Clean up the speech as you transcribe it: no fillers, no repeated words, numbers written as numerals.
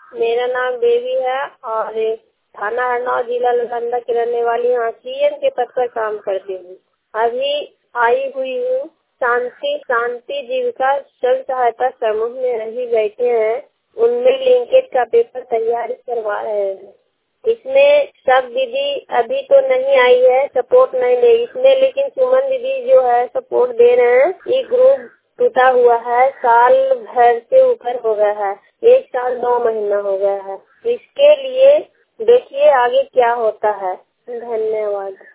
मेरा नाम देवी है और थाना हरनौत, जिला नालंदा की रहने वाली हूँ। सीएम के पद पर काम करती हूँ। अभी आई हुई हूँ। शांति जीविका स्वयं सहायता समूह में अभी बैठे हैं, उनमें लिंकेज का पेपर तैयारी करवा रहे हैं। इसमें सब दीदी अभी तो नहीं आई है, सपोर्ट नहीं ले इसमें, लेकिन सुमन दीदी जो है सपोर्ट दे रहे हैं। ये ग्रुप टूटा हुआ है, साल भर से ऊपर हो गया है, 1 साल 9 महीना हो गया है। इसके लिए देखिए आगे क्या होता है। धन्यवाद।